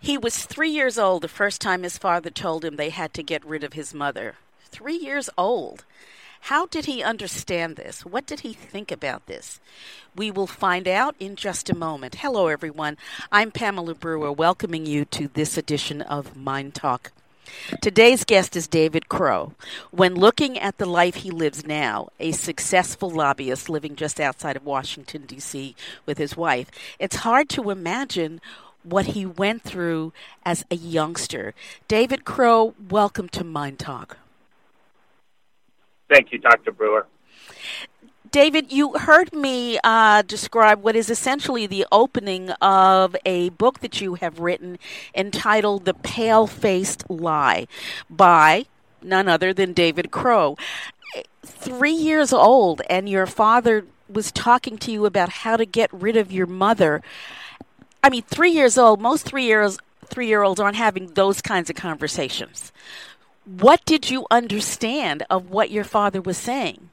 He was 3 years old the first time his father told him they had to get rid of his mother. 3 years old. How did he understand this? What did he think about this? We will find out in just a moment. Hello, everyone. I'm Pamela Brewer, welcoming you to this edition of Mind Talk. Today's guest is David Crow. When looking at the life he lives now, a successful lobbyist living just outside of Washington, D.C. with his wife, it's hard to imagine what he went through as a youngster. David Crow, welcome to Mind Talk. Thank you, Dr. Brewer. David, you heard me describe what is essentially the opening of a book that you have written entitled The Pale-Faced Lie by none other than David Crow. 3 years old, and your father was talking to you about how to get rid of your mother. I mean, 3 years old, most three-year-olds aren't having those kinds of conversations. What did you understand of what your father was saying?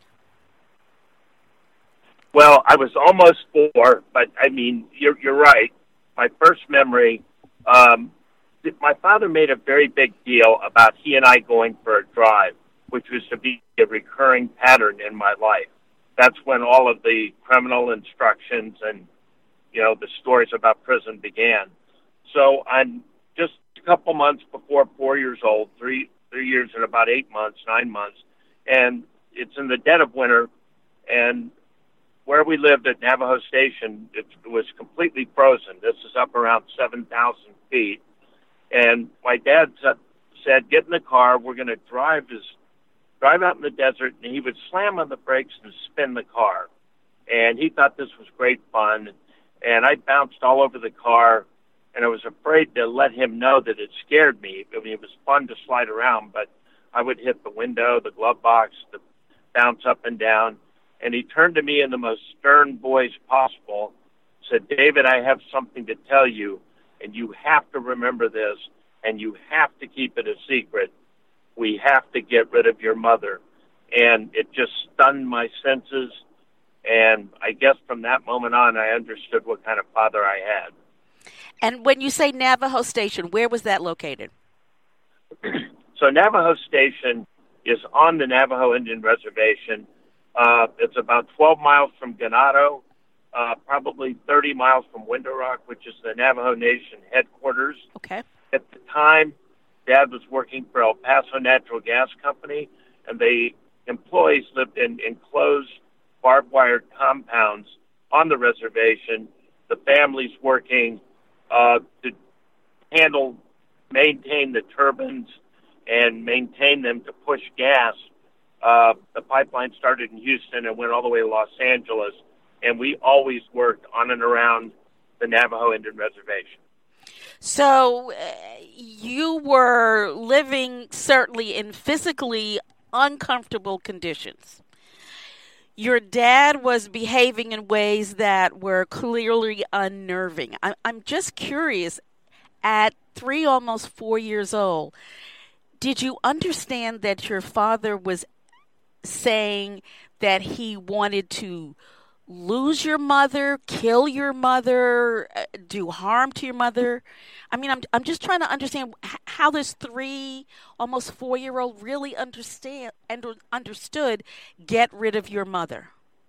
Well, I was almost 4, but I mean, you're right. My first memory, my father made a very big deal about he and I going for a drive, which was to be a recurring pattern in my life. That's when all of the criminal instructions and, the stories about prison began. So I'm just a couple months before 4 years old, 3 years and about 8 months, 9 months, and it's in the dead of winter, and where we lived at Navajo Station, it was completely frozen. This is up around 7,000 feet, and my dad said, "Get in the car. We're going to drive out in the desert," and he would slam on the brakes and spin the car, and he thought this was great fun. And I bounced all over the car, and I was afraid to let him know that it scared me. I mean, it was fun to slide around, but I would hit the window, the glove box, bounce up and down. And he turned to me in the most stern voice possible, said, "David, I have something to tell you, and you have to remember this, and you have to keep it a secret. We have to get rid of your mother." And it just stunned my senses. And I guess from that moment on, I understood what kind of father I had. And when you say Navajo Station, where was that located? So Navajo Station is on the Navajo Indian Reservation. It's about 12 miles from Ganado, probably 30 miles from Window Rock, which is the Navajo Nation headquarters. Okay. At the time, Dad was working for El Paso Natural Gas Company, and the employees lived in enclosed barbed wire compounds on the reservation. The families working to maintain the turbines and maintain them to push gas. The pipeline started in Houston and went all the way to Los Angeles, and we always worked on and around the Navajo Indian Reservation. So you were living certainly in physically uncomfortable conditions. Your dad was behaving in ways that were clearly unnerving. I'm just curious, at 3, almost 4 years old, did you understand that your father was saying that he wanted to lose your mother, kill your mother, do harm to your mother? I mean, I'm just trying to understand how this 3, almost 4-year-old really understood get rid of your mother.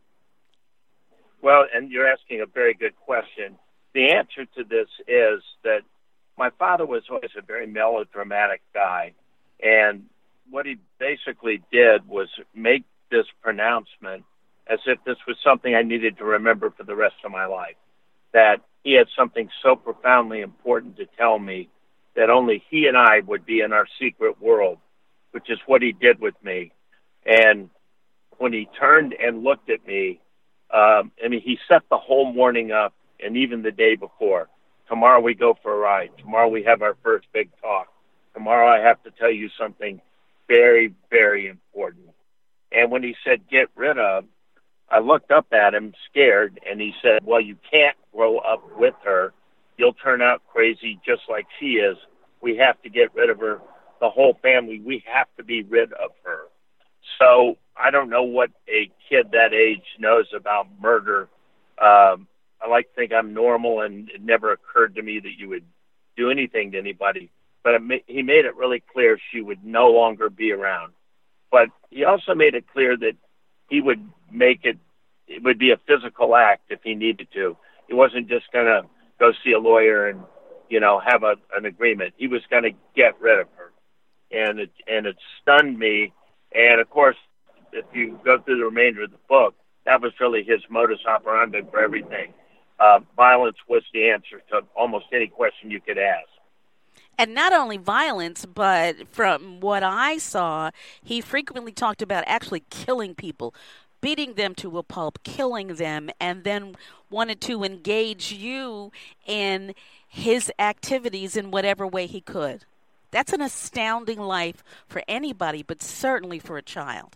Well, and you're asking a very good question. The answer to this is that my father was always a very melodramatic guy, and what he basically did was make this pronouncement as if this was something I needed to remember for the rest of my life, that he had something so profoundly important to tell me that only he and I would be in our secret world, which is what he did with me. And when he turned and looked at me, he set the whole morning up, and even the day before. Tomorrow we go for a ride. Tomorrow we have our first big talk. Tomorrow I have to tell you something very, very important. And when he said, "Get rid of," I looked up at him scared, and he said, "Well, you can't grow up with her. You'll turn out crazy just like she is. We have to get rid of her. The whole family, we have to be rid of her." So I don't know what a kid that age knows about murder. I like to think I'm normal, and it never occurred to me that you would do anything to anybody. But he made it really clear she would no longer be around. But he also made it clear that he would make it would be a physical act if he needed to. He wasn't just going to go see a lawyer and, have an agreement. He was going to get rid of her. And it stunned me. And, of course, if you go through the remainder of the book, that was really his modus operandi for everything. Violence was the answer to almost any question you could ask. And not only violence, but from what I saw, he frequently talked about actually killing people, beating them to a pulp, killing them, and then wanted to engage you in his activities in whatever way he could. That's an astounding life for anybody, but certainly for a child.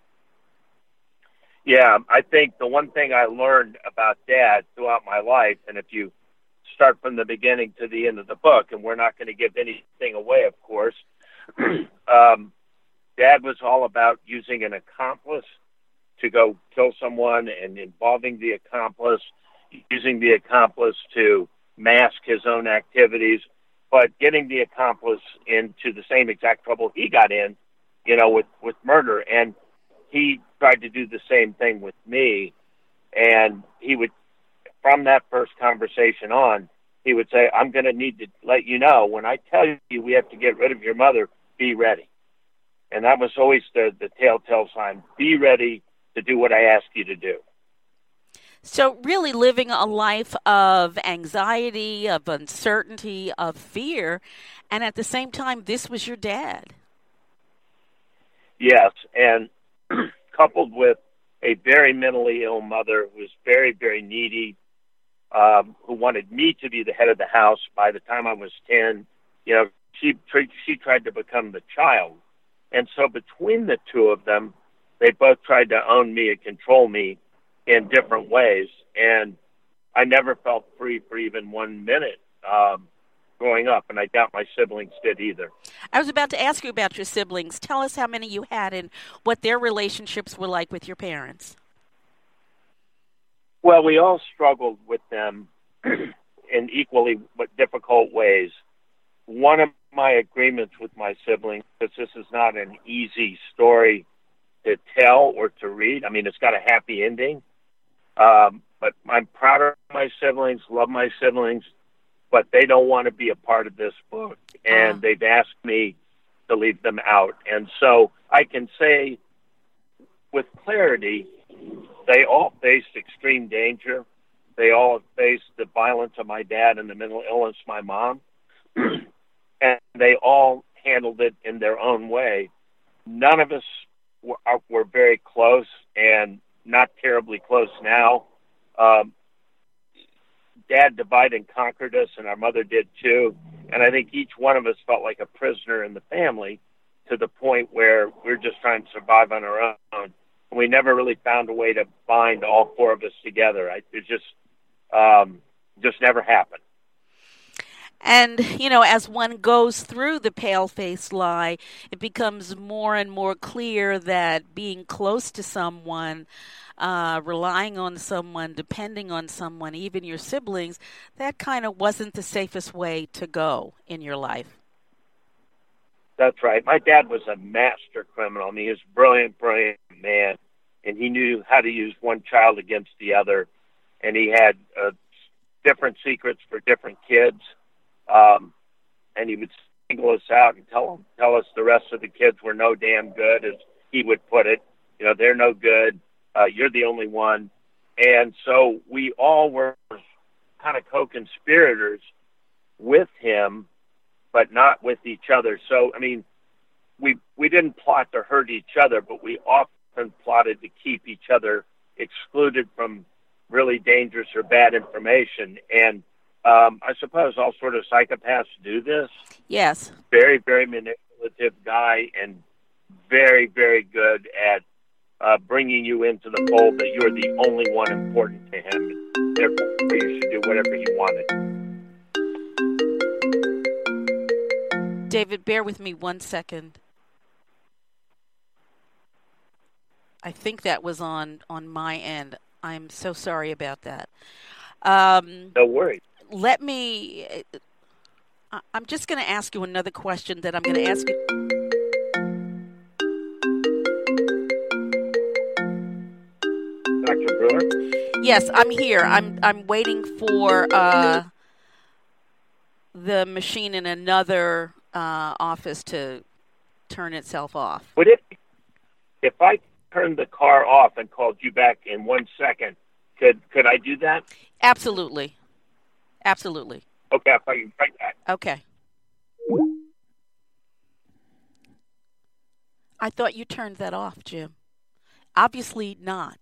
Yeah, I think the one thing I learned about Dad throughout my life, and if you start from the beginning to the end of the book, and we're not going to give anything away, of course, Dad was all about using an accomplice to go kill someone and involving the accomplice, using the accomplice to mask his own activities, but getting the accomplice into the same exact trouble he got in, with murder. And he tried to do the same thing with me. And he would, from that first conversation on, he would say, I'm going to need to let you know, when I tell you we have to get rid of your mother, be ready. And that was always the telltale sign. Be ready to do what I ask you to do. So really living a life of anxiety, of uncertainty, of fear, and at the same time, this was your dad. Yes, and coupled with a very mentally ill mother who was very, very needy, who wanted me to be the head of the house by the time I was 10. She tried to become the child. And so between the two of them, they both tried to own me and control me in different ways. And I never felt free for even 1 minute growing up, and I doubt my siblings did either. I was about to ask you about your siblings. Tell us how many you had and what their relationships were like with your parents. Well, we all struggled with them in equally difficult ways. One of my agreements with my siblings, because this is not an easy story to tell or to read. I mean, it's got a happy ending. But I'm proud of my siblings, love my siblings, but they don't want to be a part of this book. And they've asked me to leave them out. And so I can say with clarity, they all faced extreme danger. They all faced the violence of my dad and the mental illness of my mom. And they all handled it in their own way. None of us were very close, and not terribly close now. Dad divided and conquered us, and our mother did too. And I think each one of us felt like a prisoner in the family, to the point where we're just trying to survive on our own. And we never really found a way to bind all four of us together. It just never happened. And, as one goes through the pale-faced lie, it becomes more and more clear that being close to someone, relying on someone, depending on someone, even your siblings, that kind of wasn't the safest way to go in your life. That's right. My dad was a master criminal. I mean, he was a brilliant, brilliant man, and he knew how to use one child against the other, and he had different secrets for different kids. And he would single us out and tell us the rest of the kids were no damn good, as he would put it. They're no good. You're the only one. And so we all were kind of co-conspirators with him, but not with each other. So, I mean, we didn't plot to hurt each other, but we often plotted to keep each other excluded from really dangerous or bad information. And I suppose all sort of psychopaths do this. Yes. Very, very manipulative guy, and very, very good at bringing you into the fold that you're the only one important to him. And therefore, you should do whatever he wanted. David, bear with me 1 second. I think that was on my end. I'm so sorry about that. No worries. I'm I'm just going to ask you another question that I'm going to ask you. Dr. Brewer? Yes, I'm here. I'm waiting for the machine in another office to turn itself off. Would it, if I turned the car off and called you back in 1 second, could I do that? Absolutely. Absolutely. Okay, I'll call you right back. Okay. I thought you turned that off, Jim. Obviously not.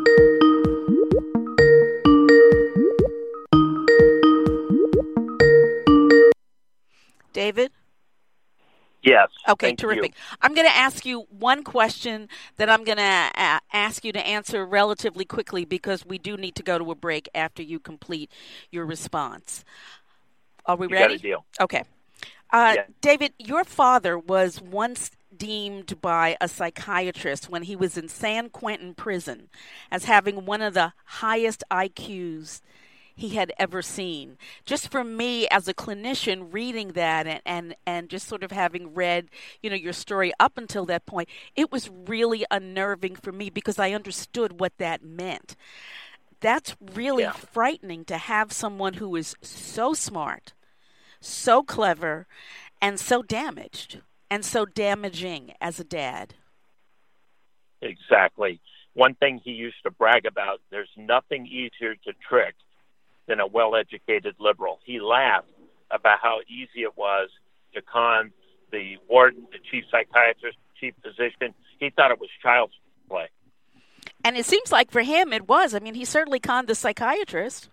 David? Yes. Okay, terrific. I'm going to ask you one question that I'm going to ask you to answer relatively quickly because we do need to go to a break after you complete your response. Are we ready? Got a deal. Okay. Yeah. David, your father was once deemed by a psychiatrist when he was in San Quentin prison as having one of the highest IQs he had ever seen. Just for me as a clinician reading that and just sort of having read, your story up until that point, it was really unnerving for me because I understood what that meant. That's really frightening to have someone who is so smart, so clever, and so damaged and so damaging as a dad. Exactly. One thing he used to brag about, there's nothing easier to trick than a well-educated liberal. He laughed about how easy it was to con the warden, the chief psychiatrist, chief physician. He thought it was child's play. And it seems like for him it was. I mean, he certainly conned the psychiatrist.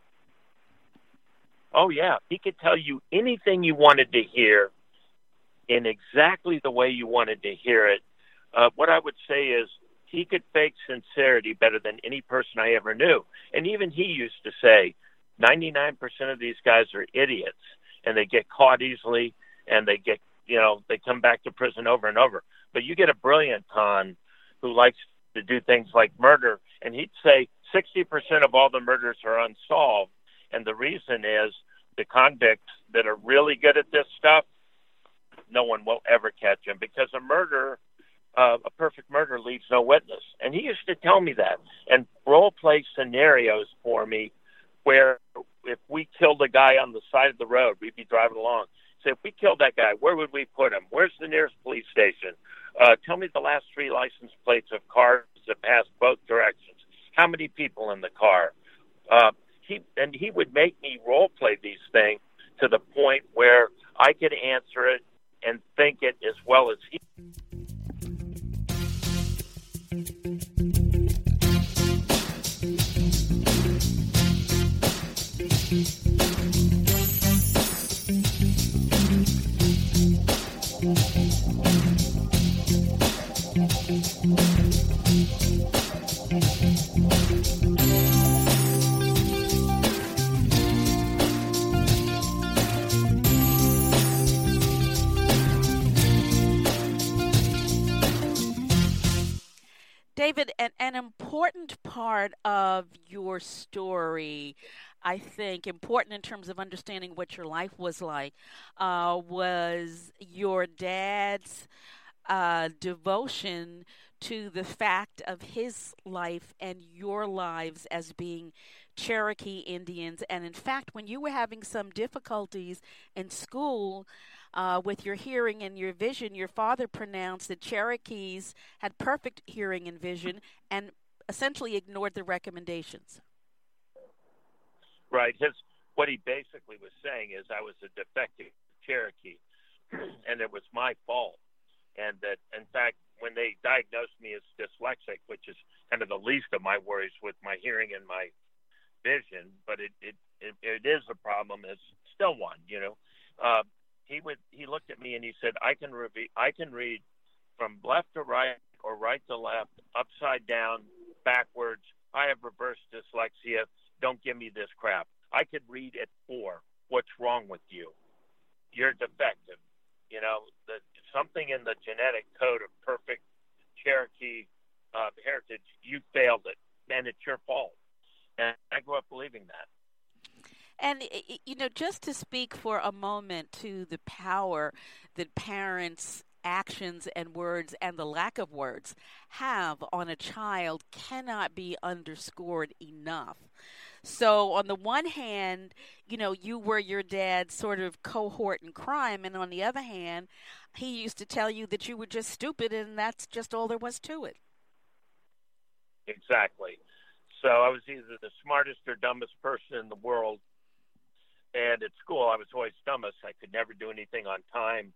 Oh, yeah. He could tell you anything you wanted to hear in exactly the way you wanted to hear it. What I would say is he could fake sincerity better than any person I ever knew. And even he used to say, 99% of these guys are idiots, and they get caught easily, and they get, they come back to prison over and over. But you get a brilliant con who likes to do things like murder, and he'd say 60% of all the murders are unsolved, and the reason is the convicts that are really good at this stuff, no one will ever catch them because a perfect murder leaves no witness. And he used to tell me that and role play scenarios for me where if we killed a guy on the side of the road, we'd be driving along. Say, if we killed that guy, where would we put him? Where's the nearest police station? Tell me the last 3 license plates of cars that pass both directions. How many people in the car? He would make me role play these things to the point where I could answer it and think it as well as he. David, an important part of your story, I think, important in terms of understanding what your life was like, was your dad's devotion to the fact of his life and your lives as being Cherokee Indians. And in fact, when you were having some difficulties in school, with your hearing and your vision, your father pronounced that Cherokees had perfect hearing and vision and essentially ignored the recommendations. Right. What he basically was saying is I was a defective Cherokee, and it was my fault. And that, in fact, when they diagnosed me as dyslexic, which is kind of the least of my worries with my hearing and my vision, but it is a problem. It's still one, He looked at me and he said, I can read from left to right or right to left, upside down, backwards. I have reverse dyslexia. Don't give me this crap. I could read at 4. What's wrong with you? You're defective. Something in the genetic code of perfect Cherokee heritage, you failed it, and it's your fault. And I grew up believing that. And, just to speak for a moment to the power that parents' actions and words and the lack of words have on a child cannot be underscored enough. So, on the one hand, you were your dad's sort of cohort in crime. And on the other hand, he used to tell you that you were just stupid and that's just all there was to it. Exactly. So I was either the smartest or dumbest person in the world. And at school, I was always dumbest. I could never do anything on time.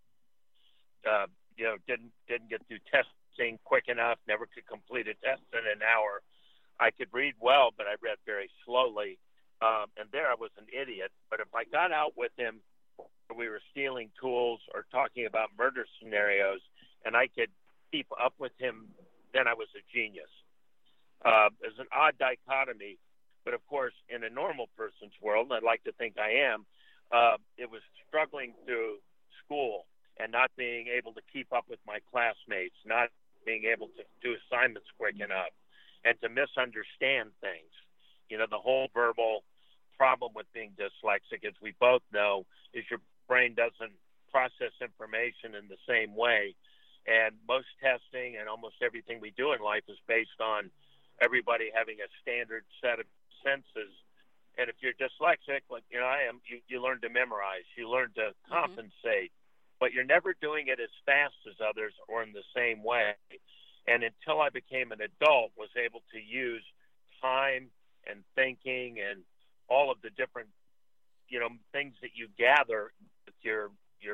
Didn't get through testing quick enough. Never could complete a test in an hour. I could read well, but I read very slowly. And there I was an idiot. But if I got out with him, we were stealing tools or talking about murder scenarios, and I could keep up with him, then I was a genius. There's an odd dichotomy, but of course, in a normal person's world, and I'd like to think I am, it was struggling through school and not being able to keep up with my classmates, not being able to do assignments quick enough, and to misunderstand things. The whole verbal problem with being dyslexic, as we both know, is your brain doesn't process information in the same way. And most testing and almost everything we do in life is based on everybody having a standard set of senses. And if you're dyslexic, like I am, you learn to memorize, you learn to compensate, but you're never doing it as fast as others or in the same way. And until I became an adult, was able to use time and thinking and all of the different, things that you gather with your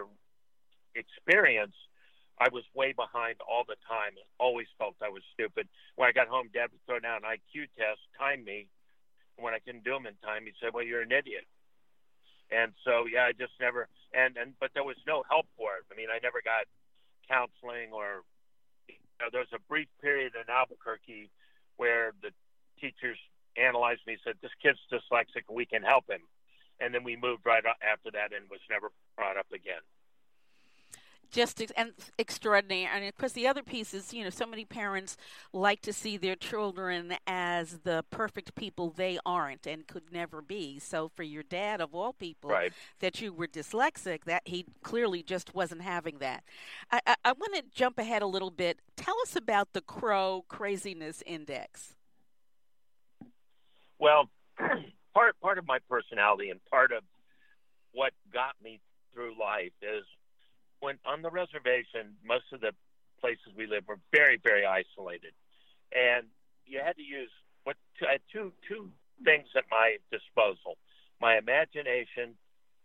experience, I was way behind all the time and always felt I was stupid. When I got home, Dad would throw down an IQ test, time me. And when I couldn't do them in time, he'd say, well, you're an idiot. And so, I just never, but there was no help for it. I mean, I never got counseling or, there was a brief period in Albuquerque where the teachers analyzed me and said, this kid's dyslexic, we can help him. And then we moved right after that and was never brought up again. Just extraordinary. And of course, the other piece is, so many parents like to see their children as the perfect people they aren't and could never be. So for your dad, of all people, right, that you were dyslexic, that he clearly just wasn't having that. I want to jump ahead a little bit. Tell us about the Crow Craziness Index. Well, part of my personality and part of what got me through life is when on the reservation, most of the places we lived were very, very isolated. And you had to use I had two things at my disposal: my imagination,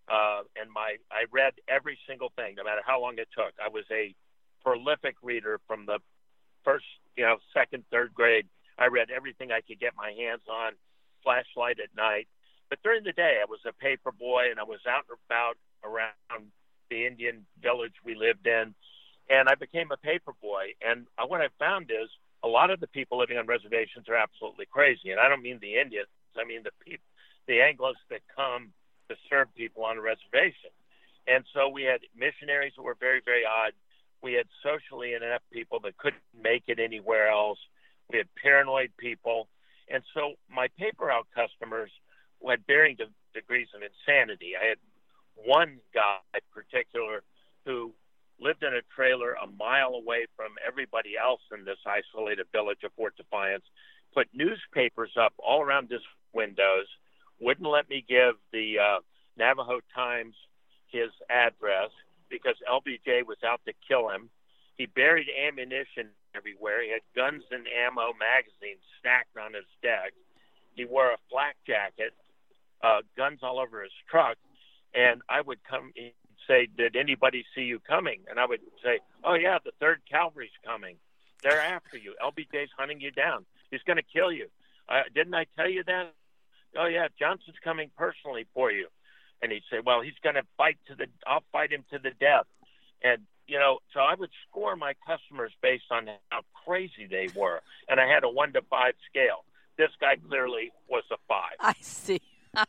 and I read every single thing, no matter how long it took. I was a prolific reader from the first, second, third grade. I read everything I could get my hands on, flashlight at night. But during the day, I was a paper boy, and I was out and about around the Indian village we lived in, and I became a paper boy. And what I found is a lot of the people living on reservations are absolutely crazy. And I don't mean the Indians. I mean the Anglos that come to serve people on a reservation. And so we had missionaries who were very, very odd. We had socially inept people that couldn't make it anywhere else. We had paranoid people. And so my paper route customers had varying degrees of insanity. I had one guy in particular who lived in a trailer a mile away from everybody else in this isolated village of Fort Defiance, put newspapers up all around his windows, wouldn't let me give the Navajo Times his address because LBJ was out to kill him. He buried ammunition everywhere. He had guns and ammo magazines stacked on his deck. He wore a flak jacket, guns all over his truck. And I would come and say, did anybody see you coming? And I would say, oh, yeah, the 3rd Cavalry's coming. They're after you. LBJ's hunting you down. He's going to kill you. Didn't I tell you that? Oh, yeah, Johnson's coming personally for you. And he'd say, well, he's going to I'll fight him to the death. And, so I would score my customers based on how crazy they were. And I had a 1 to 5 scale. This guy clearly was a 5. I see.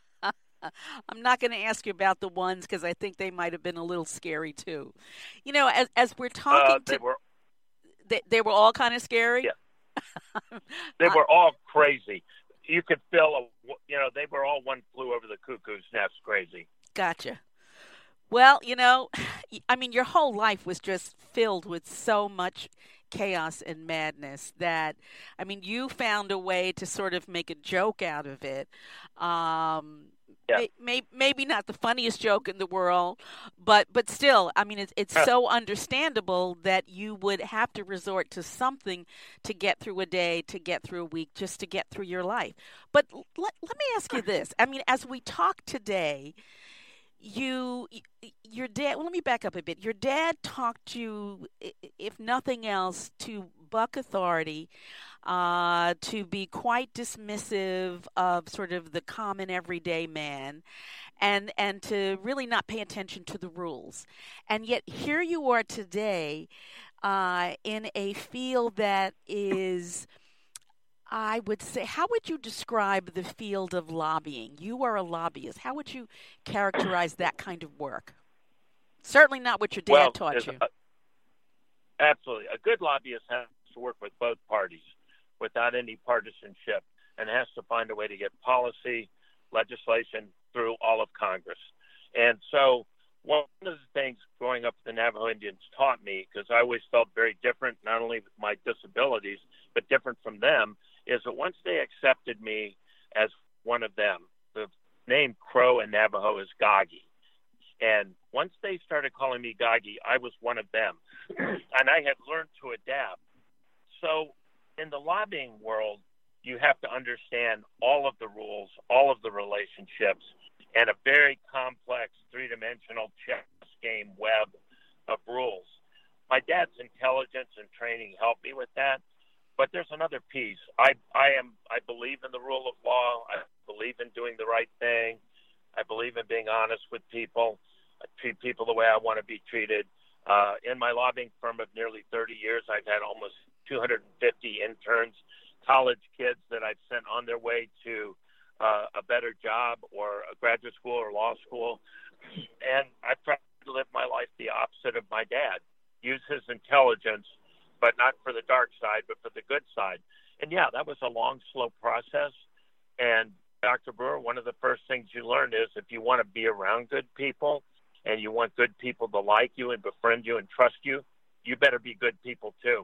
I'm not going to ask you about the ones because I think they might have been a little scary too. As we're talking, they were all kind of scary. Yeah. They were all crazy. you could feel, they were all one flew over the cuckoo's nest crazy. Gotcha. Well, I mean, your whole life was just filled with so much chaos and madness that, I mean, you found a way to sort of make a joke out of it. Yeah. Maybe not the funniest joke in the world, but still, I mean, it's so understandable that you would have to resort to something to get through a day, to get through a week, just to get through your life. But let me ask you this. I mean, as we talk today, your dad, well, let me back up a bit. Your dad talked you, if nothing else, to buck authority, to be quite dismissive of sort of the common everyday man, and to really not pay attention to the rules. And yet here you are today, in a field that is, I would say, how would you describe the field of lobbying? You are a lobbyist. How would you characterize that kind of work? Certainly not what your dad taught you. Absolutely. A good lobbyist has to work with both parties without any partisanship and has to find a way to get policy, legislation through all of Congress. And so one of the things growing up with the Navajo Indians taught me, because I always felt very different, not only with my disabilities, but different from them, is that once they accepted me as one of them, the name Crow in Navajo is Gagi. And once they started calling me Gagi, I was one of them. And I had learned to adapt. So in the lobbying world, you have to understand all of the rules, all of the relationships, and a very complex three-dimensional chess game web of rules. My dad's intelligence and training helped me with that. But there's another piece. I believe in the rule of law. I believe in doing the right thing. I believe in being honest with people. I treat people the way I want to be treated. In my lobbying firm of nearly 30 years, I've had almost 250 interns, college kids that I've sent on their way to a better job or a graduate school or law school. And I've tried to live my life the opposite of my dad. Use his intelligence, but not for the dark side, but for the good side. And yeah, that was a long, slow process. And Dr. Brewer, one of the first things you learn is if you want to be around good people and you want good people to like you and befriend you and trust you, you better be good people too.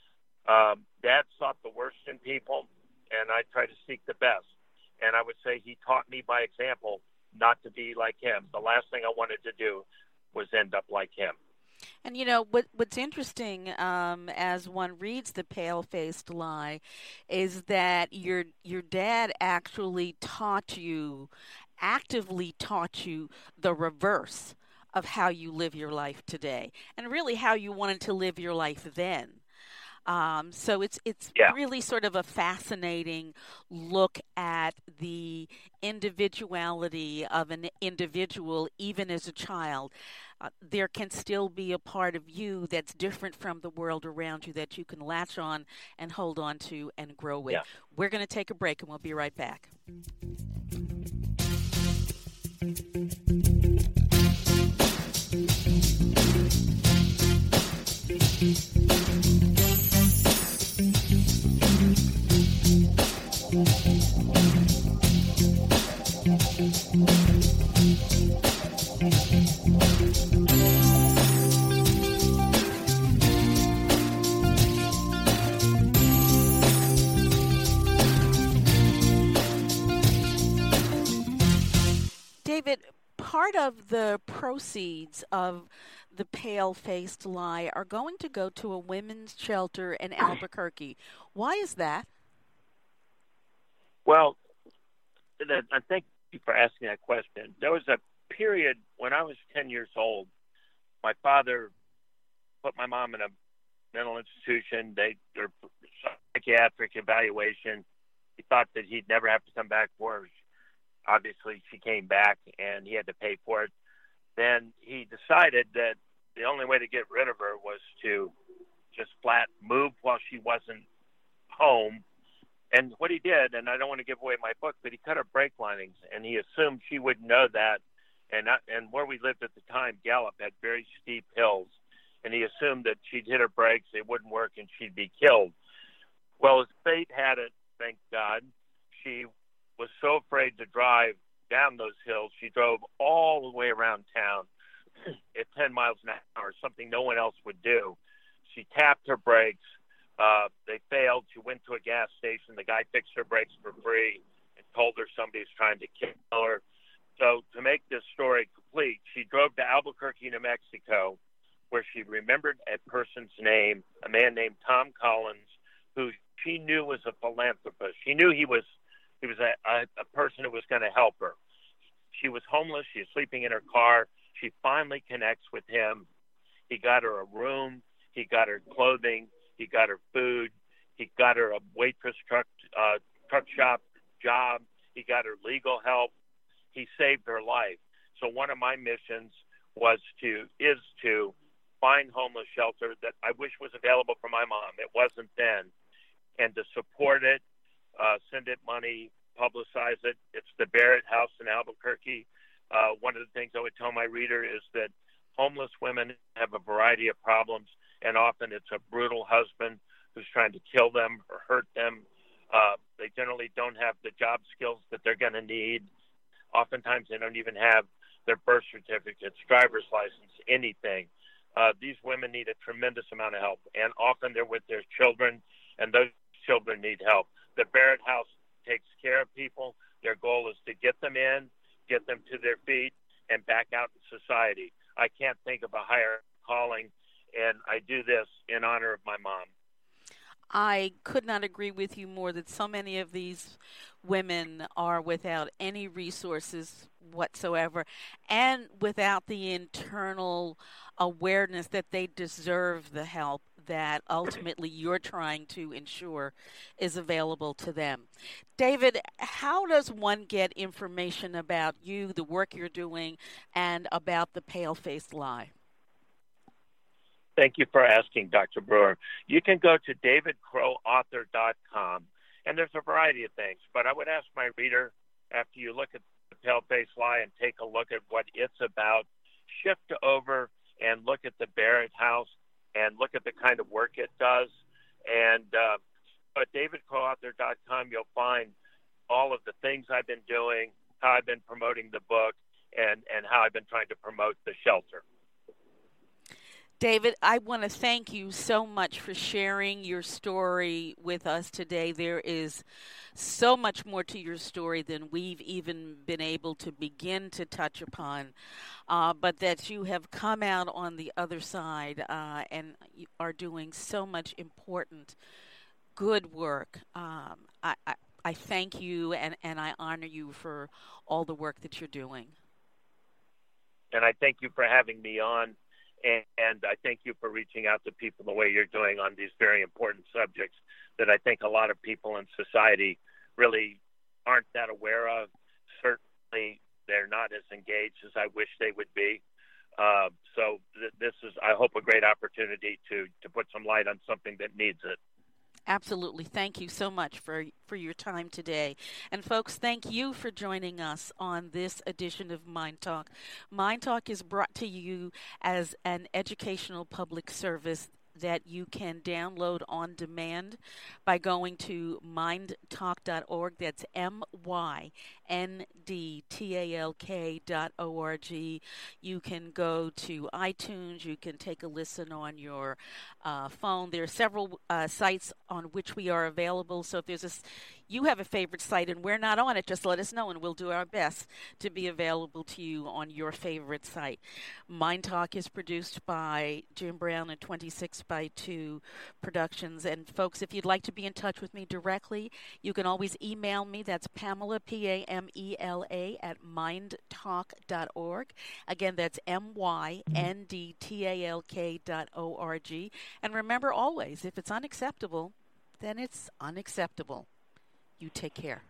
Dad sought the worst in people, and I try to seek the best. And I would say he taught me by example not to be like him. The last thing I wanted to do was end up like him. And what's interesting, as one reads The Pale-Faced Lie, is that your dad actually actively taught you the reverse of how you live your life today, and really how you wanted to live your life then. So it's really sort of a fascinating look at the individuality of an individual, even as a child. There can still be a part of you that's different from the world around you that you can latch on and hold on to and grow with. Yeah. We're going to take a break and we'll be right back. David, part of the proceeds of The Pale-Faced Lie are going to go to a women's shelter in Albuquerque. Why is that? Well, I thank you for asking that question. There was a period when I was 10 years old. My father put my mom in a mental institution. Their psychiatric evaluation. He thought that he'd never have to come back for her. Obviously, she came back, and he had to pay for it. Then he decided that the only way to get rid of her was to just flat move while she wasn't home. And what he did, and I don't want to give away my book, but he cut her brake linings, and he assumed she wouldn't know that. And where we lived at the time, Gallup, had very steep hills, and he assumed that she'd hit her brakes, it wouldn't work, and she'd be killed. Well, as fate had it, thank God, she was so afraid to drive down those hills, she drove all the way around town at 10 miles an hour, something no one else would do. She tapped her brakes. They failed. She went to a gas station. The guy fixed her brakes for free and told her somebody's trying to kill her. So to make this story complete, she drove to Albuquerque, New Mexico, where she remembered a person's name, a man named Tom Collins, who she knew was a philanthropist. She knew he was a person who was going to help her. She was homeless. She was sleeping in her car. She finally connects with him. He got her a room. He got her clothing. He got her food. He got her a waitress truck shop job. He got her legal help. He saved her life. So one of my missions is to find homeless shelter that I wish was available for my mom. It wasn't then. And to support it, send it money, publicize it. It's the Barrett House in Albuquerque. One of the things I would tell my reader is that homeless women have a variety of problems, and often it's a brutal husband who's trying to kill them or hurt them. They generally don't have the job skills that they're going to need. Oftentimes they don't even have their birth certificates, driver's license, anything. These women need a tremendous amount of help, and often they're with their children, and those children need help. The Barrett House takes care of people. Their goal is to get them in, get them to their feet, and back out in society. I can't think of a higher calling, and I do this in honor of my mom. I could not agree with you more that so many of these women are without any resources whatsoever and without the internal awareness that they deserve the help that ultimately you're trying to ensure is available to them. David, how does one get information about you, the work you're doing, and about the Pale-Faced Lie? Thank you for asking, Dr. Brewer. You can go to davidcrowauthor.com, and there's a variety of things. But I would ask my reader, after you look at the Pale-Faced Lie and take a look at what it's about, shift over and look at the Barrett House and look at the kind of work it does. And at davidcrowauthor.com, you'll find all of the things I've been doing, how I've been promoting the book, and how I've been trying to promote the shelter. David, I want to thank you so much for sharing your story with us today. There is so much more to your story than we've even been able to begin to touch upon, but that you have come out on the other side and you are doing so much important, good work. I thank you and I honor you for all the work that you're doing. And I thank you for having me on. And I thank you for reaching out to people the way you're doing on these very important subjects that I think a lot of people in society really aren't that aware of. Certainly, they're not as engaged as I wish they would be. So this is, I hope, a great opportunity to put some light on something that needs it. Absolutely. Thank you so much for your time today. And folks, thank you for joining us on this edition of Mind Talk. Mind Talk is brought to you as an educational public service that you can download on demand by going to mindtalk.org. That's MYNDTALK.org. You can go to iTunes. You can take a listen on your phone. There are several sites on which we are available. So if you have a favorite site and we're not on it, just let us know and we'll do our best to be available to you on your favorite site. Mind Talk is produced by Jim Brown and 26x2 Productions. And folks, if you'd like to be in touch with me directly, you can always email me. That's Pamela, Pamela, at mindtalk.org. Again, that's MYNDTALK.org. And remember always, if it's unacceptable, then it's unacceptable. You take care.